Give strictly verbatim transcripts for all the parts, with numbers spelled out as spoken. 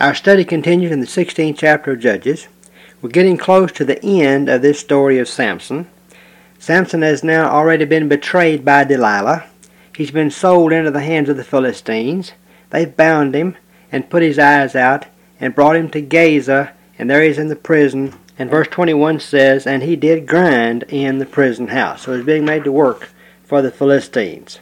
Our study continues in the sixteenth chapter of Judges. We're getting close to the end of this story of Samson. Samson has now already been betrayed by Delilah. He's been sold into the hands of the Philistines. They've bound him and put his eyes out and brought him to Gaza, and there he's in the prison. And verse twenty-one says, and he did grind in the prison house. So he's being made to work for the Philistines.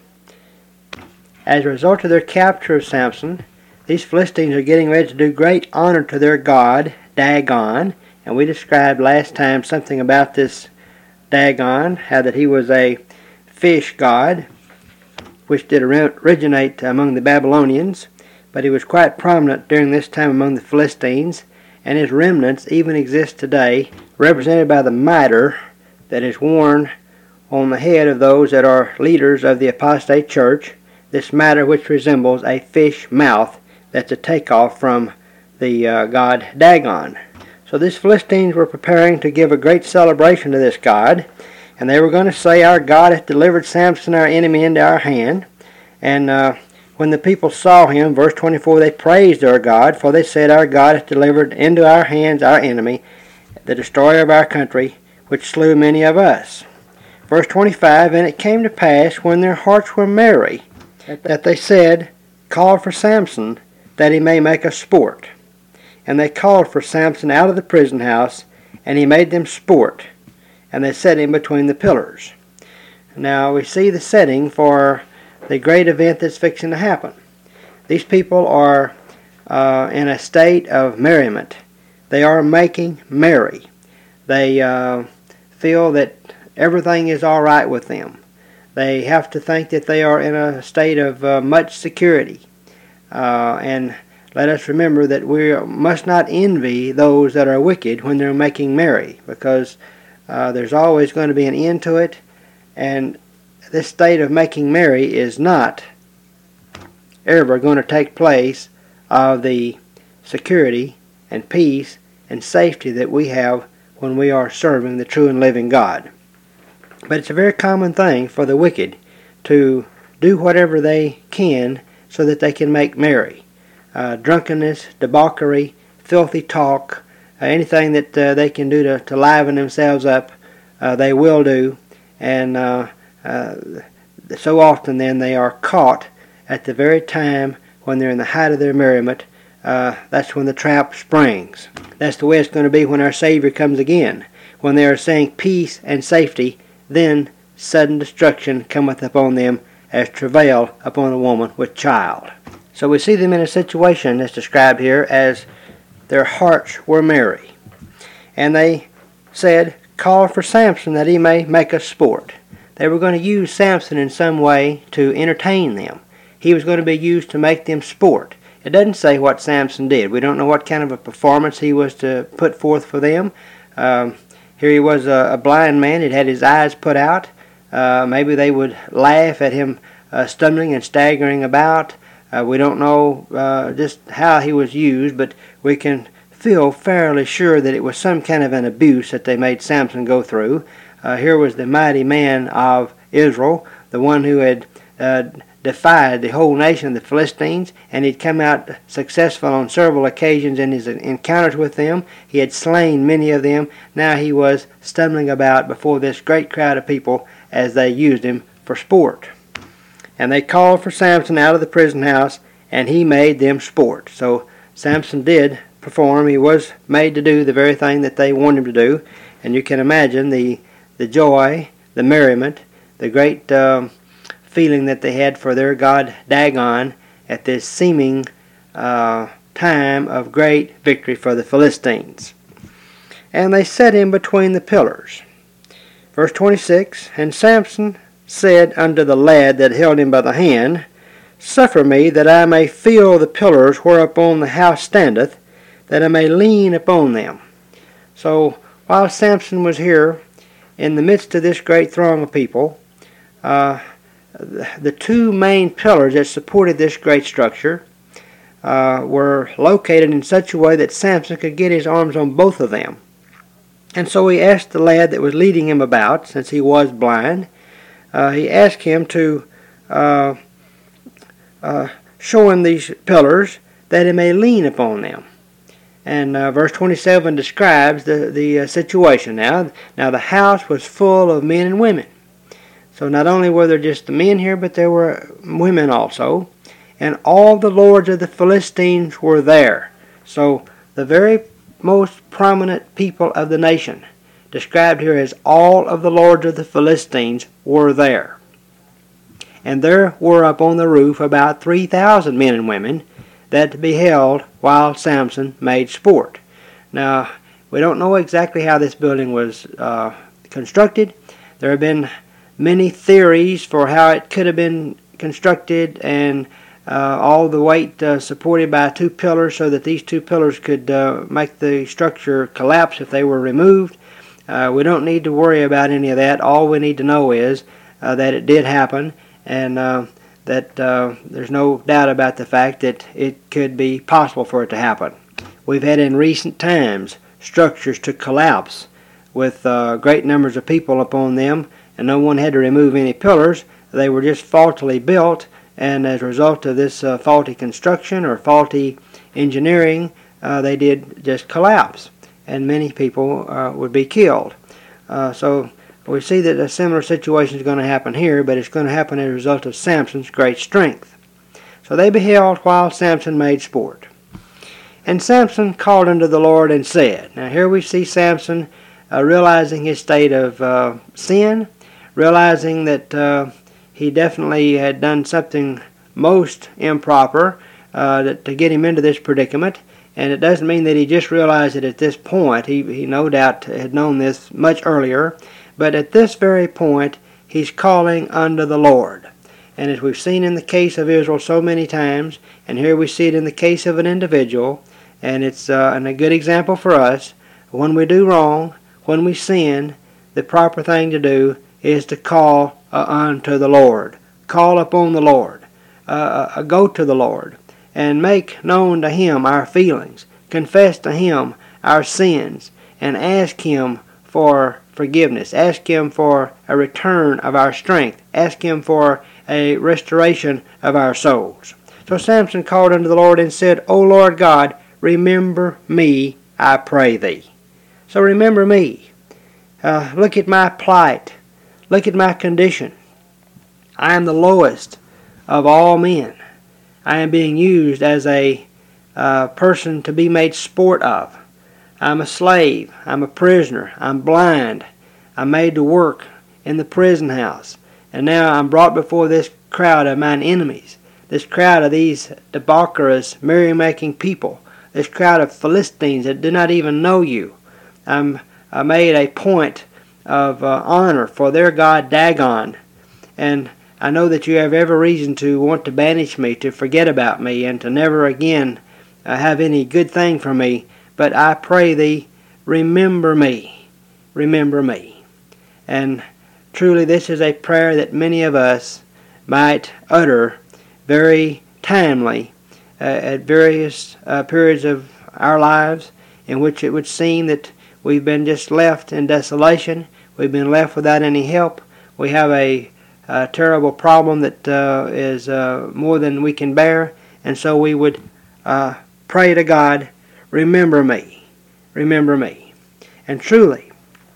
As a result of their capture of Samson, these Philistines are getting ready to do great honor to their god, Dagon. And we described last time something about this Dagon, how that he was a fish god, which did originate among the Babylonians, but he was quite prominent during this time among the Philistines, and his remnants even exist today, represented by the mitre that is worn on the head of those that are leaders of the apostate church, this mitre which resembles a fish mouth. That's a takeoff from the uh, god Dagon. So these Philistines were preparing to give a great celebration to this god, and they were going to say, our God hath delivered Samson our enemy into our hand. And uh, when the people saw him, verse twenty-four, they praised their God, for they said, our God hath delivered into our hands our enemy, the destroyer of our country, which slew many of us. Verse twenty-five, and it came to pass, when their hearts were merry, that they said, call for Samson, that he may make us sport. And they called for Samson out of the prison house, and he made them sport, and they set him between the pillars. Now we see the setting for the great event that's fixing to happen. These people are uh, in a state of merriment. They are making merry. They uh, feel that everything is all right with them. They have to think that they are in a state of uh, much security. Uh, and let us remember that we must not envy those that are wicked when they're making merry, because uh, there's always going to be an end to it, and this state of making merry is not ever going to take place of the security and peace and safety that we have when we are serving the true and living God. But it's a very common thing for the wicked to do whatever they can so that they can make merry. Uh, drunkenness, debauchery, filthy talk, uh, anything that uh, they can do to, to liven themselves up, uh, they will do. And uh, uh, so often then they are caught at the very time when they're in the height of their merriment. Uh, that's when the trap springs. That's the way it's going to be when our Savior comes again. When they are saying peace and safety, then sudden destruction cometh upon them as travail upon a woman with child. So we see them in a situation that's described here as their hearts were merry. And they said, call for Samson that he may make us sport. They were going to use Samson in some way to entertain them. He was going to be used to make them sport. It doesn't say what Samson did. We don't know what kind of a performance he was to put forth for them. Um, here he was a, a blind man. He'd had his eyes put out. Uh, maybe they would laugh at him uh, stumbling and staggering about. Uh, we don't know uh, just how he was used, but we can feel fairly sure that it was some kind of an abuse that they made Samson go through. Uh, here was the mighty man of Israel, the one who had uh, defied the whole nation of the Philistines, and he'd come out successful on several occasions in his encounters with them. He had slain many of them. Now he was stumbling about before this great crowd of people as they used him for sport. And they called for Samson out of the prison house, and he made them sport. So Samson did perform. He was made to do the very thing that they wanted him to do. And you can imagine the, the joy, the merriment, the great uh, feeling that they had for their god Dagon at this seeming uh, time of great victory for the Philistines. And they set him between the pillars. Verse twenty-six, and Samson said unto the lad that held him by the hand, suffer me that I may feel the pillars whereupon the house standeth, that I may lean upon them. So while Samson was here in the midst of this great throng of people, uh, the two main pillars that supported this great structure uh, were located in such a way that Samson could get his arms on both of them. And so he asked the lad that was leading him about, since he was blind, Uh, he asked him to uh, uh, show him these pillars that he may lean upon them. And uh, verse twenty-seven describes the, the uh, situation now. Now the house was full of men and women. So not only were there just the men here, but there were women also. And all the lords of the Philistines were there. So the very most prominent people of the nation, described here as all of the lords of the Philistines, were there. And there were up on the roof about three thousand men and women that beheld while Samson made sport. Now, we don't know exactly how this building was uh, constructed. There have been many theories for how it could have been constructed, and uh, all the weight uh, supported by two pillars so that these two pillars could uh, make the structure collapse if they were removed. Uh, we don't need to worry about any of that. All we need to know is uh, that it did happen, and uh, that uh, there's no doubt about the fact that it could be possible for it to happen. We've had in recent times structures to collapse with uh, great numbers of people upon them, and no one had to remove any pillars. They were just faultily built, and as a result of this uh, faulty construction or faulty engineering, uh, they did just collapse, and many people uh, would be killed. Uh, so we see that a similar situation is going to happen here, but it's going to happen as a result of Samson's great strength. So they beheld while Samson made sport. And Samson called unto the Lord and said. Now here we see Samson uh, realizing his state of uh, sin, realizing that uh, he definitely had done something most improper uh, that, to get him into this predicament. And it doesn't mean that he just realized it at this point. He, he no doubt had known this much earlier. But at this very point, he's calling unto the Lord. And as we've seen in the case of Israel so many times, and here we see it in the case of an individual, and it's uh, and a good example for us, when we do wrong, when we sin, the proper thing to do is to call uh, unto the Lord. Call upon the Lord. Uh, uh, go to the Lord and make known to Him our feelings. Confess to Him our sins and ask Him for forgiveness. Ask Him for a return of our strength. Ask Him for a restoration of our souls. So Samson called unto the Lord and said, O Lord God, remember me, I pray Thee. So remember me. Uh, look at my plight. Look at my condition. I am the lowest of all men. I am being used as a uh, person to be made sport of. I'm a slave. I'm a prisoner. I'm blind. I'm made to work in the prison house. And now I'm brought before this crowd of mine enemies, this crowd of these debaucherous, merrymaking people, this crowd of Philistines that do not even know you. I'm I made a point of uh, honor for their god Dagon. And I know that you have every reason to want to banish me, to forget about me, and to never again uh, have any good thing from me. But I pray Thee, remember me, remember me. And truly this is a prayer that many of us might utter very timely uh, at various uh, periods of our lives in which it would seem that we've been just left in desolation, we've been left without any help, we have a, a terrible problem that uh, is uh, more than we can bear, and so we would uh, pray to God, remember me, remember me. And truly,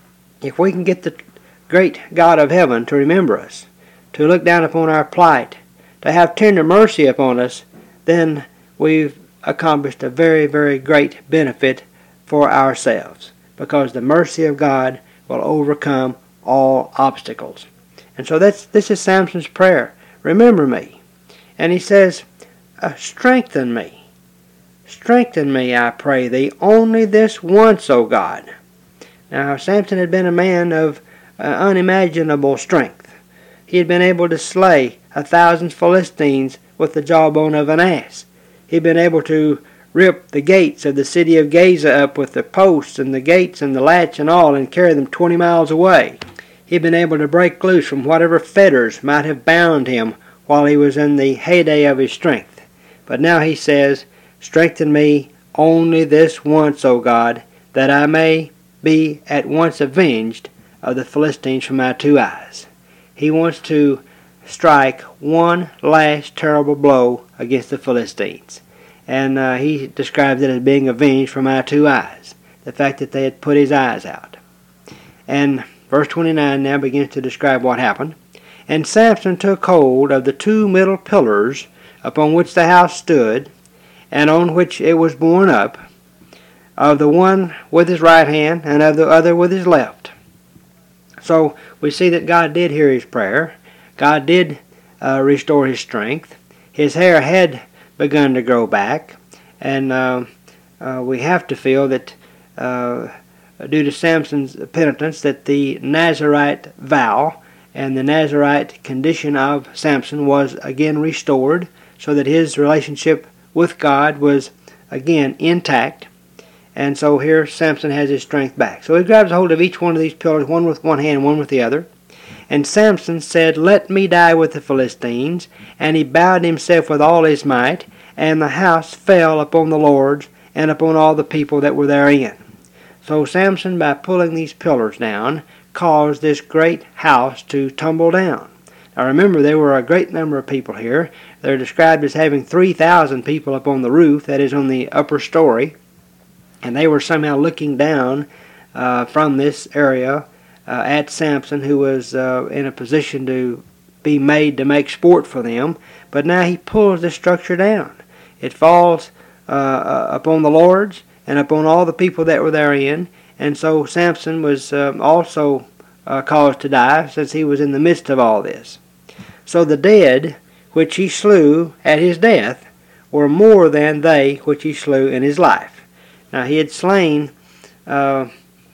if we can get the great God of heaven to remember us, to look down upon our plight, to have tender mercy upon us, then we've accomplished a very, very great benefit for ourselves, because the mercy of God will overcome all obstacles. And so that's this is Samson's prayer. Remember me. And he says, uh, strengthen me. Strengthen me, I pray Thee, only this once, O God. Now, Samson had been a man of uh, unimaginable strength. He had been able to slay a thousand Philistines with the jawbone of an ass. He had been able to rip the gates of the city of Gaza up with the posts and the gates and the latch and all and carry them twenty miles away. He had been able to break loose from whatever fetters might have bound him while he was in the heyday of his strength. But now he says, strengthen me only this once, O God, that I may be at once avenged of the Philistines from my two eyes. He wants to strike one last terrible blow against the Philistines. and uh, he describes it as being avenged for my two eyes, the fact that they had put his eyes out. And verse twenty-nine now begins to describe what happened. And Samson took hold of the two middle pillars upon which the house stood, and on which it was borne up, of the one with his right hand, and of the other with his left. So we see that God did hear his prayer. God did uh, restore his strength. His hair had begun to grow back, and uh, uh, we have to feel that uh, due to Samson's penitence, that the Nazirite vow and the Nazirite condition of Samson was again restored, so that his relationship with God was again intact. And so here Samson has his strength back. So he grabs hold of each one of these pillars, one with one hand, one with the other. And Samson said, "Let me die with the Philistines." And he bowed himself with all his might, and the house fell upon the lords and upon all the people that were therein. So Samson, by pulling these pillars down, caused this great house to tumble down. Now remember, there were a great number of people here. They're described as having three thousand people up on the roof, that is on the upper story. And they were somehow looking down uh, from this area uh, at Samson, who was uh, in a position to be made to make sport for them. But now he pulls this structure down. It falls uh, upon the lords and upon all the people that were therein. And so Samson was uh, also uh, caused to die, since he was in the midst of all this. So the dead which he slew at his death were more than they which he slew in his life. Now he had slain, uh,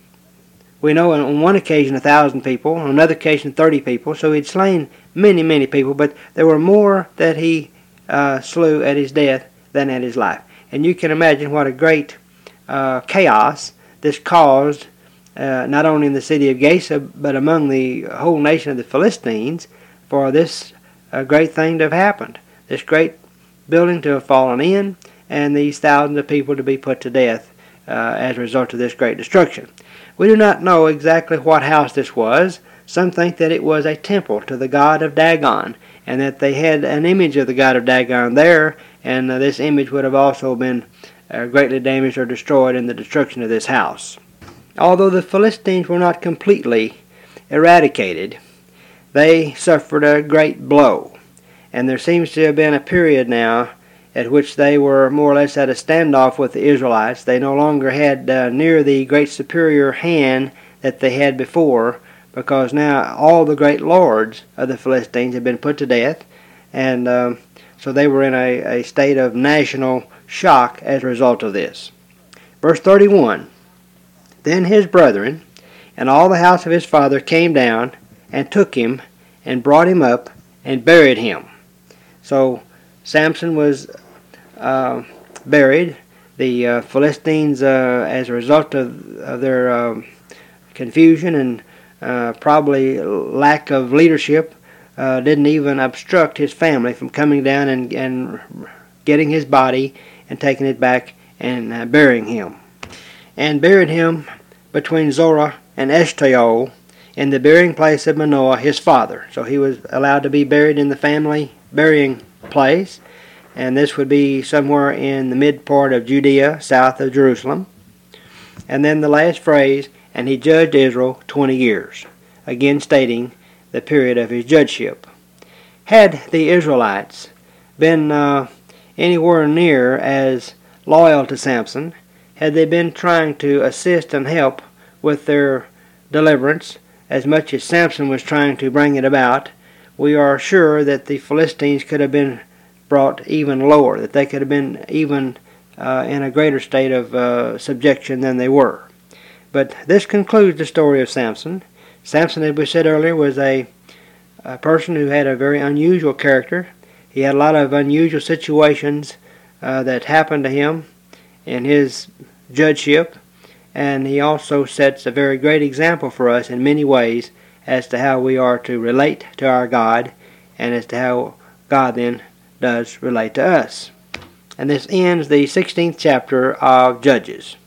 we know on one occasion a thousand people, on another occasion thirty people, so he had slain many, many people, but there were more that he uh, slew at his death than at his life. And you can imagine what a great uh, chaos this caused, uh, not only in the city of Gaza, but among the whole nation of the Philistines, for this uh, great thing to have happened, this great building to have fallen in, and these thousands of people to be put to death uh, as a result of this great destruction. We do not know exactly what house this was. Some think that it was a temple to the god of Dagon, and that they had an image of the god of Dagon there, and uh, this image would have also been uh, greatly damaged or destroyed in the destruction of this house. Although the Philistines were not completely eradicated, they suffered a great blow, and there seems to have been a period now at which they were more or less at a standoff with the Israelites. They no longer had uh, near the great superior hand that they had before, because now all the great lords of the Philistines had been put to death, and um, so they were in a, a state of national shock as a result of this. Verse thirty-one, Then his brethren and all the house of his father came down and took him and brought him up and buried him. So Samson was uh, buried. The uh, Philistines, uh, as a result of, of their uh, confusion and uh, probably lack of leadership, uh, didn't even obstruct his family from coming down and, and getting his body and taking it back and uh, burying him. And buried him between Zorah and Eshtaol in the burying place of Manoah his father. So he was allowed to be buried in the family burying place, and this would be somewhere in the mid part of Judea, south of Jerusalem. And then the last phrase, and he judged Israel twenty years, again stating the period of his judgeship. Had the Israelites been uh, anywhere near as loyal to Samson, had they been trying to assist and help with their deliverance as much as Samson was trying to bring it about, we are sure that the Philistines could have been brought even lower, that they could have been even uh, in a greater state of uh, subjection than they were. But this concludes the story of Samson. Samson, as we said earlier, was a, a person who had a very unusual character. He had a lot of unusual situations uh, that happened to him in his judgeship, and he also sets a very great example for us in many ways as to how we are to relate to our God, and as to how God then does relate to us. And this ends the sixteenth chapter of Judges.